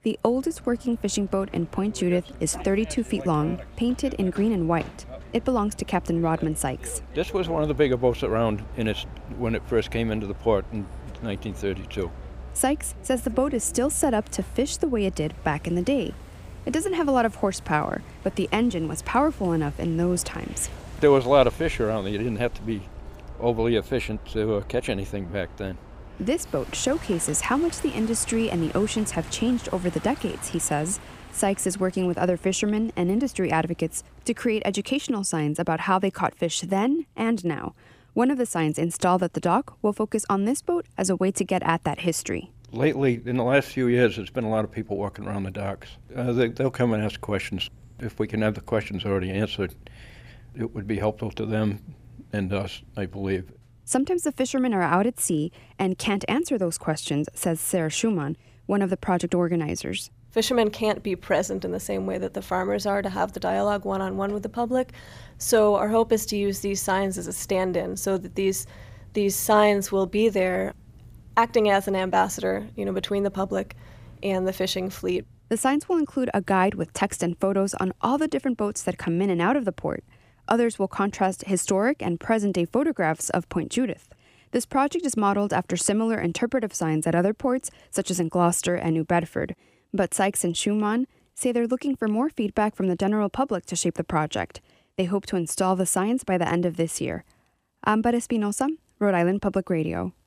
The oldest working fishing boat in Point Judith is 32 feet long, painted in green and white. It belongs to Captain Rodman Sykes. This was one of the bigger boats around when it first came into the port in 1932. Sykes says the boat is still set up to fish the way it did back in the day. It doesn't have a lot of horsepower, but the engine was powerful enough in those times. There was a lot of fish around. You didn't have to be overly efficient to catch anything back then. This boat showcases how much the industry and the oceans have changed over the decades, he says. Sykes is working with other fishermen and industry advocates to create educational signs about how they caught fish then and now. One of the signs installed at the dock will focus on this boat as a way to get at that history. Lately, in the last few years, there's been a lot of people walking around the docks. They'll come and ask questions. If we can have the questions already answered, it would be helpful to them and us, I believe. Sometimes the fishermen are out at sea and can't answer those questions, says Sarah Schumann, one of the project organizers. Fishermen can't be present in the same way that the farmers are to have the dialogue one-on-one with the public. So our hope is to use these signs as a stand-in so that these signs will be there acting as an ambassador, between the public and the fishing fleet. The signs will include a guide with text and photos on all the different boats that come in and out of the port. Others will contrast historic and present-day photographs of Point Judith. This project is modeled after similar interpretive signs at other ports, such as in Gloucester and New Bedford. But Sykes and Schumann say they're looking for more feedback from the general public to shape the project. They hope to install the signs by the end of this year. Amber Espinosa, Rhode Island Public Radio.